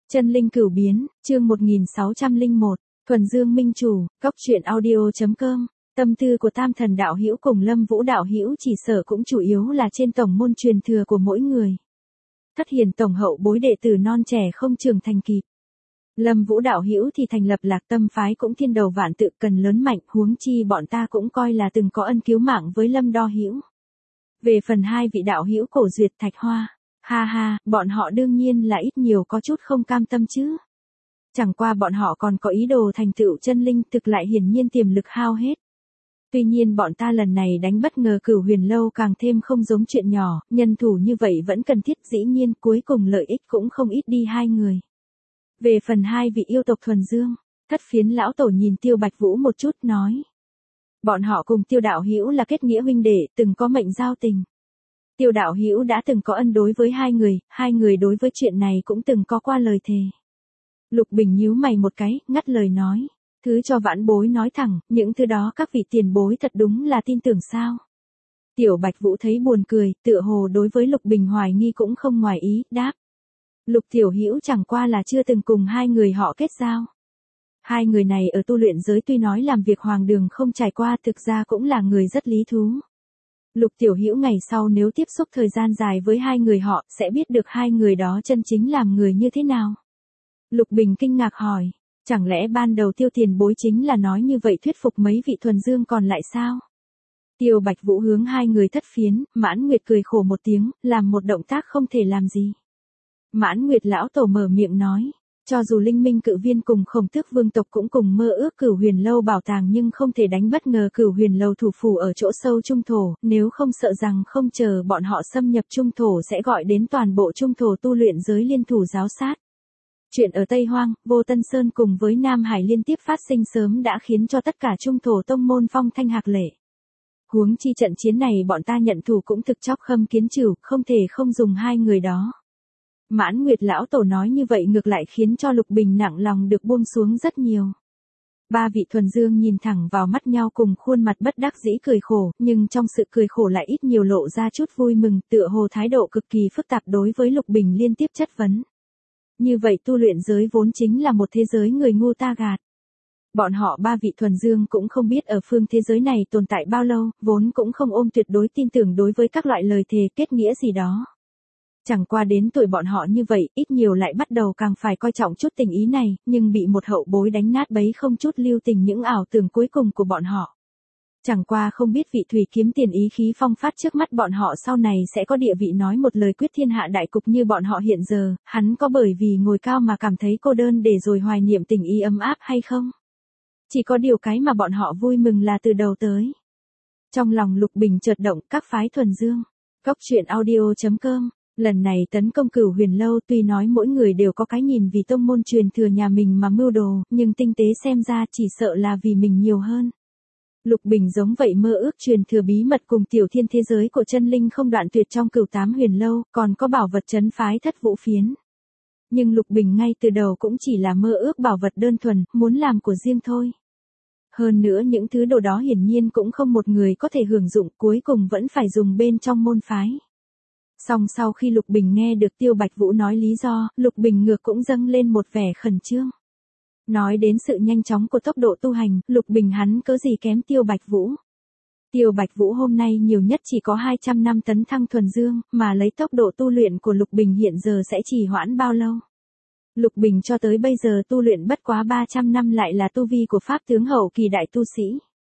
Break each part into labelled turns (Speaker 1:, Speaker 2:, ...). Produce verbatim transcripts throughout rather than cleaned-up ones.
Speaker 1: Chân linh cửu biến, chương một nghìn sáu trăm lẻ một, Thuần Dương Minh Chủ, Cốc Truyện Audio chấm com. Tâm tư của Tam Thần đạo hữu cùng Lâm Vũ đạo hữu chỉ sợ cũng chủ yếu là trên tổng môn truyền thừa của mỗi người. Thất hiền tổng hậu bối đệ tử non trẻ không trưởng thành kịp. Lâm Vũ đạo hữu thì thành lập Lạc Tâm phái cũng thiên đầu vạn tự cần lớn mạnh, huống chi bọn ta cũng coi là từng có ân cứu mạng với Lâm Đo hữu. Về phần hai vị đạo hữu Cổ Duyệt Thạch Hoa, ha ha, bọn họ đương nhiên là ít nhiều có chút không cam tâm chứ. Chẳng qua bọn họ còn có ý đồ thành tựu chân linh, thực lại hiển nhiên tiềm lực hao hết. Tuy nhiên bọn ta lần này đánh bất ngờ Cửu Huyền lâu càng thêm không giống chuyện nhỏ, nhân thủ như vậy vẫn cần thiết, dĩ nhiên cuối cùng lợi ích cũng không ít đi hai người. Về phần hai vị yêu tộc thuần dương, Thất Phiến lão tổ nhìn Tiêu Bạch Vũ một chút nói. Bọn họ cùng Tiêu đạo hữu là kết nghĩa huynh đệ, từng có mệnh giao tình. Tiêu đạo hữu đã từng có ân đối với hai người, hai người đối với chuyện này cũng từng có qua lời thề. Lục Bình nhíu mày một cái, ngắt lời nói. Thứ cho vãn bối nói thẳng, những thứ đó các vị tiền bối thật đúng là tin tưởng sao. Tiểu Bạch Vũ thấy buồn cười, tựa hồ đối với Lục Bình hoài nghi cũng không ngoài ý, đáp. Lục tiểu hữu chẳng qua là chưa từng cùng hai người họ kết giao. Hai người này ở tu luyện giới tuy nói làm việc hoàng đường không trải qua, thực ra cũng là người rất lý thú. Lục tiểu hữu ngày sau nếu tiếp xúc thời gian dài với hai người họ, sẽ biết được hai người đó chân chính làm người như thế nào. Lục Bình kinh ngạc hỏi, chẳng lẽ ban đầu Tiêu tiền bối chính là nói như vậy thuyết phục mấy vị thuần dương còn lại sao? Tiêu Bạch Vũ hướng hai người Thất Phiến, Mãn Nguyệt cười khổ một tiếng, làm một động tác không thể làm gì. Mãn Nguyệt lão tổ mở miệng nói, cho dù Linh Minh Cự Viên cùng Khổng Tước vương tộc cũng cùng mơ ước Cửu Huyền lâu bảo tàng, nhưng không thể đánh bất ngờ Cửu Huyền lâu thủ phủ ở chỗ sâu trung thổ, nếu không sợ rằng không chờ bọn họ xâm nhập trung thổ sẽ gọi đến toàn bộ trung thổ tu luyện giới liên thủ giáo sát. Chuyện ở Tây Hoang, Vô Tân Sơn cùng với Nam Hải liên tiếp phát sinh sớm đã khiến cho tất cả trung thổ tông môn phong thanh hạc lệ. Huống chi trận chiến này bọn ta nhận thủ cũng thực chóc khâm kiến trừu, không thể không dùng hai người đó. Mãn Nguyệt lão tổ nói như vậy ngược lại khiến cho Lục Bình nặng lòng được buông xuống rất nhiều. Ba vị thuần dương nhìn thẳng vào mắt nhau cùng khuôn mặt bất đắc dĩ cười khổ, nhưng trong sự cười khổ lại ít nhiều lộ ra chút vui mừng, tựa hồ thái độ cực kỳ phức tạp đối với Lục Bình liên tiếp chất vấn. Như vậy tu luyện giới vốn chính là một thế giới người ngu ta gạt. Bọn họ ba vị thuần dương cũng không biết ở phương thế giới này tồn tại bao lâu, vốn cũng không ôm tuyệt đối tin tưởng đối với các loại lời thề kết nghĩa gì đó. Chẳng qua đến tuổi bọn họ như vậy, ít nhiều lại bắt đầu càng phải coi trọng chút tình ý này, nhưng bị một hậu bối đánh nát bấy không chút lưu tình những ảo tưởng cuối cùng của bọn họ. Chẳng qua không biết vị thủy kiếm tiền ý khí phong phát trước mắt bọn họ sau này sẽ có địa vị nói một lời quyết thiên hạ đại cục như bọn họ hiện giờ, hắn có bởi vì ngồi cao mà cảm thấy cô đơn để rồi hoài niệm tình ý ấm áp hay không? Chỉ có điều cái mà bọn họ vui mừng là từ đầu tới. Trong lòng Lục Bình chợt động, các phái thuần dương. Cốc Truyện Audio chấm com. Lần này tấn công Cửu Huyền lâu tuy nói mỗi người đều có cái nhìn vì tông môn truyền thừa nhà mình mà mưu đồ, nhưng tinh tế xem ra chỉ sợ là vì mình nhiều hơn. Lục Bình giống vậy mơ ước truyền thừa bí mật cùng tiểu thiên thế giới của chân linh không đoạn tuyệt trong Cửu Tám Huyền lâu, còn có bảo vật trấn phái Thất Vũ Phiến. Nhưng Lục Bình ngay từ đầu cũng chỉ là mơ ước bảo vật đơn thuần, muốn làm của riêng thôi. Hơn nữa những thứ đồ đó hiển nhiên cũng không một người có thể hưởng dụng, cuối cùng vẫn phải dùng bên trong môn phái. Song sau khi Lục Bình nghe được Tiêu Bạch Vũ nói lý do, Lục Bình ngược cũng dâng lên một vẻ khẩn trương. Nói đến sự nhanh chóng của tốc độ tu hành, Lục Bình hắn cớ gì kém Tiêu Bạch Vũ. Tiêu Bạch Vũ hôm nay nhiều nhất chỉ có hai trăm năm tấn thăng thuần dương, mà lấy tốc độ tu luyện của Lục Bình hiện giờ sẽ trì hoãn bao lâu. Lục Bình cho tới bây giờ tu luyện bất quá ba trăm năm lại là tu vi của pháp tướng hậu kỳ đại tu sĩ.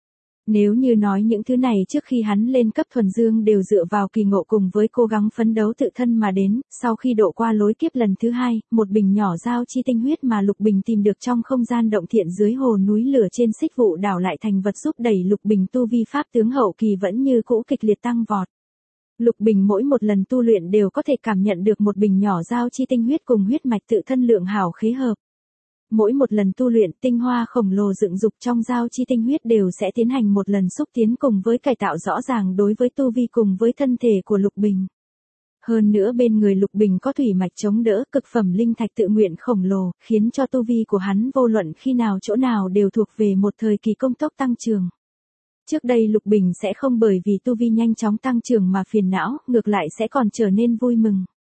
Speaker 1: Nếu như nói những thứ này trước khi hắn lên cấp thuần dương đều dựa vào kỳ ngộ cùng với cố gắng phấn đấu tự thân mà đến, sau khi độ qua lối kiếp lần thứ hai, một bình nhỏ giao chi tinh huyết mà Lục Bình tìm được trong không gian động thiện dưới hồ núi lửa trên xích vụ đảo lại thành vật giúp đẩy Lục Bình tu vi pháp tướng hậu kỳ vẫn như cũ kịch liệt tăng vọt. Lục Bình mỗi một lần tu luyện đều có thể cảm nhận được một bình nhỏ giao chi tinh huyết cùng huyết mạch tự thân lượng hảo khế hợp. Mỗi một lần tu luyện, tinh hoa khổng lồ dựng dục trong giao chi tinh huyết đều sẽ tiến hành một lần xúc tiến cùng với cải tạo rõ ràng đối với tu vi cùng với thân thể của Lục Bình. Hơn nữa bên người Lục Bình có thủy mạch chống đỡ, cực phẩm linh thạch tự nguyện khổng lồ, khiến cho tu vi của hắn vô luận khi nào chỗ nào đều thuộc về một thời kỳ công tốc tăng trưởng. Trước đây Lục Bình sẽ không bởi vì tu vi nhanh chóng tăng trưởng mà phiền não, ngược lại sẽ còn trở nên vui mừng.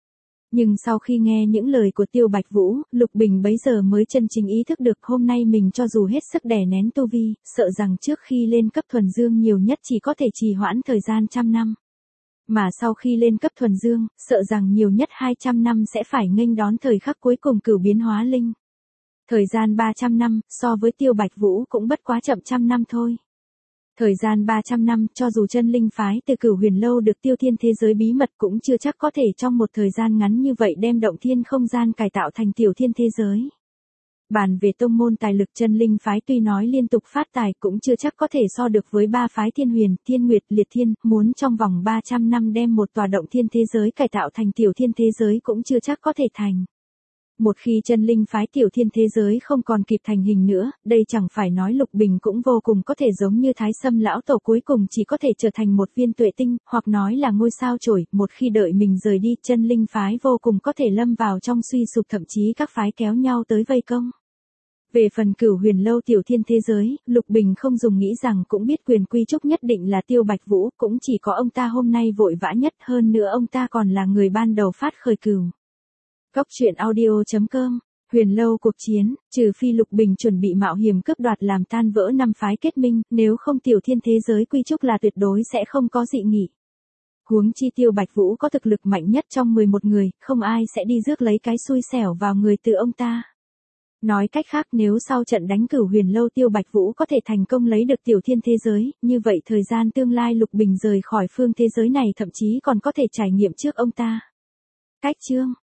Speaker 1: Nhưng sau khi nghe những lời của Tiêu Bạch Vũ, Lục Bình bấy giờ mới chân chính ý thức được hôm nay mình cho dù hết sức đè nén tu vi, sợ rằng trước khi lên cấp thuần dương nhiều nhất chỉ có thể trì hoãn thời gian trăm năm. Mà sau khi lên cấp thuần dương, sợ rằng nhiều nhất hai trăm năm sẽ phải nghênh đón thời khắc cuối cùng cửu biến hóa linh. Thời gian ba trăm năm, so với Tiêu Bạch Vũ cũng bất quá chậm trăm năm thôi. Thời gian ba trăm năm, cho dù chân linh phái từ Cửu Huyền Lâu được Tiêu Thiên thế giới bí mật cũng chưa chắc có thể trong một thời gian ngắn như vậy đem động thiên không gian cải tạo thành Tiểu Thiên thế giới. Bàn về tông môn tài lực, chân linh phái tuy nói liên tục phát tài cũng chưa chắc có thể so được với ba phái Thiên Huyền, Thiên Nguyệt, Liệt Thiên, muốn trong vòng ba trăm năm đem một tòa động thiên thế giới cải tạo thành Tiểu Thiên thế giới cũng chưa chắc có thể thành. Một khi chân linh phái Tiểu Thiên thế giới không còn kịp thành hình nữa, đây chẳng phải nói Lục Bình cũng vô cùng có thể giống như Thái Sâm lão tổ cuối cùng chỉ có thể trở thành một viên tuệ tinh, hoặc nói là ngôi sao chổi, một khi đợi mình rời đi, chân linh phái vô cùng có thể lâm vào trong suy sụp, thậm chí các phái kéo nhau tới vây công. Về phần Cửu Huyền Lâu Tiểu Thiên thế giới, Lục Bình không dùng nghĩ rằng cũng biết quyền quy trúc nhất định là Tiêu Bạch Vũ, cũng chỉ có ông ta hôm nay vội vã nhất, hơn nữa ông ta còn là người ban đầu phát khởi cửu. Góc truyện audio chấm com, Huyền Lâu cuộc chiến, trừ phi Lục Bình chuẩn bị mạo hiểm cướp đoạt làm tan vỡ năm phái kết minh, nếu không Tiểu Thiên thế giới quy trúc là tuyệt đối sẽ không có dị nghị. Huống chi Tiêu Bạch Vũ có thực lực mạnh nhất trong mười một người, không ai sẽ đi rước lấy cái xui xẻo vào người từ ông ta. Nói cách khác, nếu sau trận đánh Cửu Huyền Lâu Tiêu Bạch Vũ có thể thành công lấy được Tiểu Thiên thế giới, như vậy thời gian tương lai Lục Bình rời khỏi phương thế giới này thậm chí còn có thể trải nghiệm trước ông ta. Cách chương